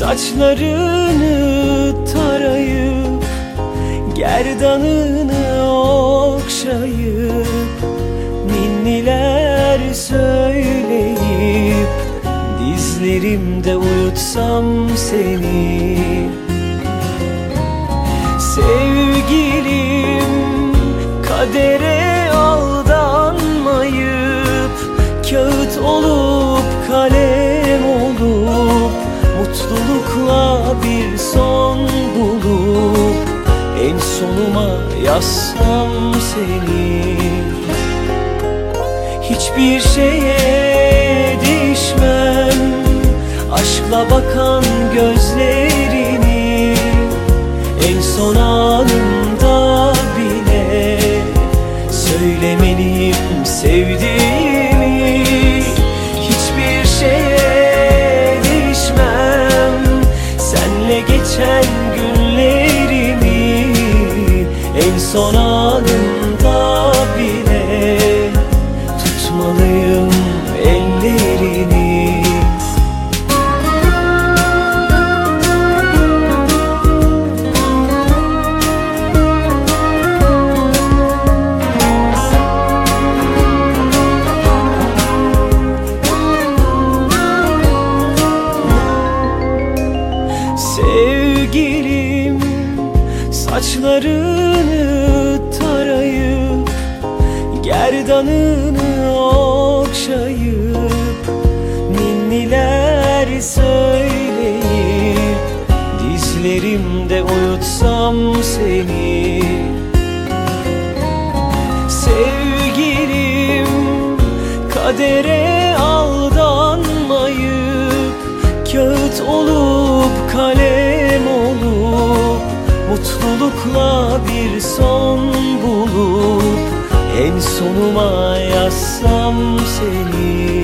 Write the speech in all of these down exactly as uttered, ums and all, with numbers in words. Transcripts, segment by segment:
Saçlarını tarayıp gerdanını okşayıp ninniler söyleyip dizlerimde uyutsam seni. Sevgilim, kadere aldanmayıp kağıt olup kalem olup mutlulukla bir son bulup en sonuma yazsam seni. Hiçbir şeye değişmem aşkla bakan gözlerini, en son anımda bile söylemeliyim sevdiğimi. Hiçbir şeye değişmem senle geçen günlerimi, en son anımda bile tutmalıyım ellerini. Sevgilim, saçlarını tarayıp gerdanını okşayıp ninniler söyleyip dizlerimde uyutsam seni. Sevgilim, kadere aldanmayıp kağıt olup kalem olup mutlulukla bir son bulup en sonuma yazsam seni.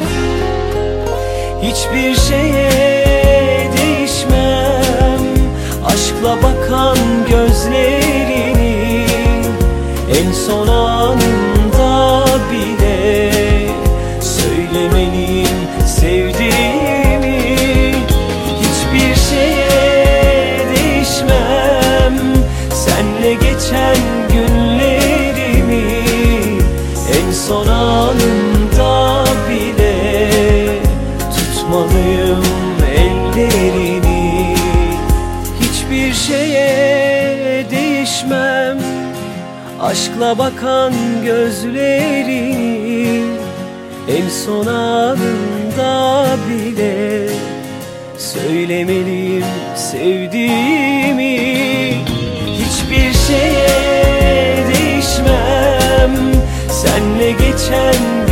Hiçbir şeye değişmem aşkla bakan gözlerini, en son anımda bile söylemeliyim sevdiğimi. Hiçbir şeye değişmem senle geçen günlerimi, en son anımda bile tutmalıyım ellerini. Hiçbir şeye değişmem aşkla bakan gözlerini, en son anımda bile söylemeliyim sevdiğimi. Hiçbir şeye değişmem senle geçen